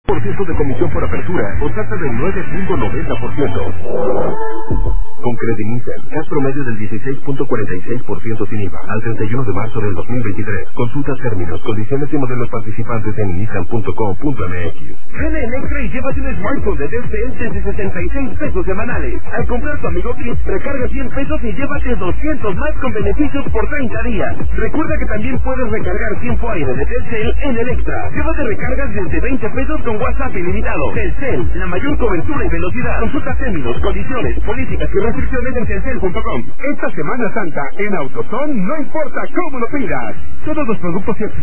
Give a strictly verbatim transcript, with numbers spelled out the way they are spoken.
por ciento de comisión por apertura o tasa del nueve punto noventa por ciento. Con Credinissan, C A T promedio del dieciséis punto cuarenta y seis por ciento sin I V A al treinta y uno de marzo del dos mil veintitrés. Consulta términos, condiciones y modelos participantes en nissan punto com punto m x. Gana Electra y llévate un smartphone de D C L desde sesenta y seis pesos semanales. Al comprar tu Amigo Kit, recarga cien pesos y llévate doscientos más con beneficios por treinta días. Recuerda que también puedes recargar tiempo aire de Telcel en Electra. Llévate recargas desde veinte pesos con WhatsApp ilimitado. Telcel, la mayor cobertura y velocidad. Consulta términos, condiciones, políticas y restricciones en telcel punto com. Esta Semana Santa en AutoZone no importa cómo lo pidas. Todos los productos y